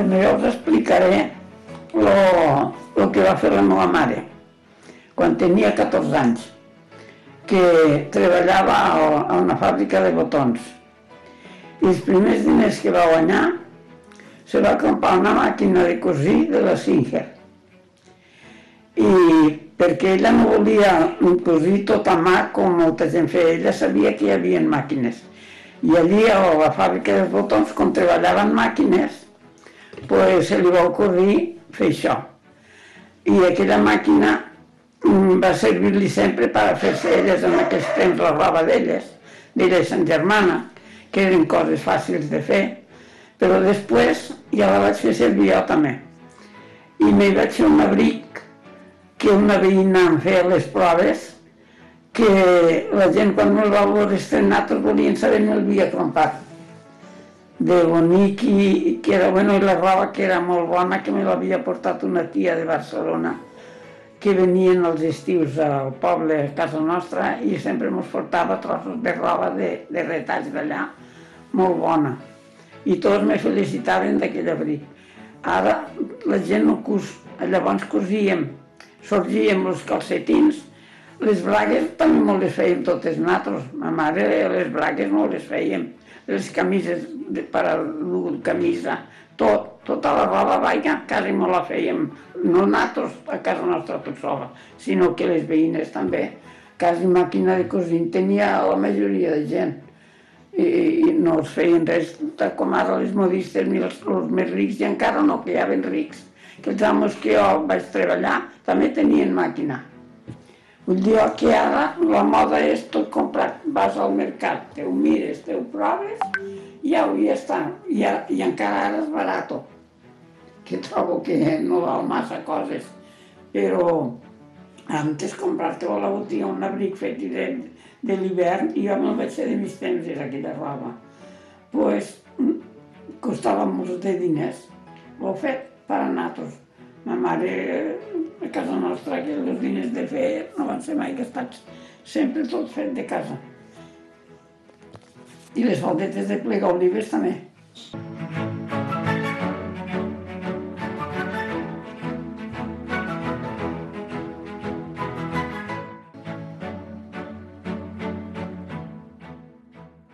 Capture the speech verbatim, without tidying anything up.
Primer us explicaré el que va fer la meva mare quan tenia catorze anys, que treballava a una fàbrica de botons. I els primers diners que va guanyar se va comprar una màquina de cosir de la Singer. I perquè ella no volia cosir tot a mà com molta gent feia, ella sabia que hi havia màquines. I allí a la fàbrica de botons, quan treballaven màquines, se li va ocorrir fer això. I aquella màquina va servir-li sempre per fer-se elles en aquells temps la roba d'elles, d'ella i sa germana, que eren coses fàcils de fer, però després ja la vaig fer servir jo també. I m'hi vaig fer un abric que una veïna em feia les proves, que la gent quan me'l va veure estrenat volien saber on l'havia comprat. De bonic i que era bueno, i la roba que era molt bona, que me l'havia portat una tia de Barcelona, que venien als estius al poble, a casa nostra, i sempre ens portava trossos de roba de retalls d'allà, molt bona. I tots me felicitaven d'aquell abric. Ara la gent no cus, llavors cosíem, sorgíem els calcetins, les bragues també no les fèiem totes nosaltres. Ma mare les bragues no les fèiem, les camises per a dur camisa, tot, tota la roba vaia, quasi no la fèiem, no nosaltres a casa nostra tot sola, sinó que les veïnes també, quasi màquina de cosir tenia la majoria de gent. I no els feien res, com ara les modistes, ni els més rics, i encara no, que hi havia rics. Que els amos que jo vaig treballar també tenien màquina. Vull dir que ara la moda és tot comprat, vas al mercat, te ho mires, te ho proves, i ja està, i encara ara és barat, que trobo que no val massa coses, però antes comprar-te a la botiga un abric fet de l'hivern, i jo me'l vaig fer de mis temps, era aquella roba, doncs costava molts de diners, l'ho fet per a nosaltres. Ma mare, a casa nostra, que els diners de fer no van ser mai gastats, sempre tot fet de casa. I les faldetes de plegar olives també.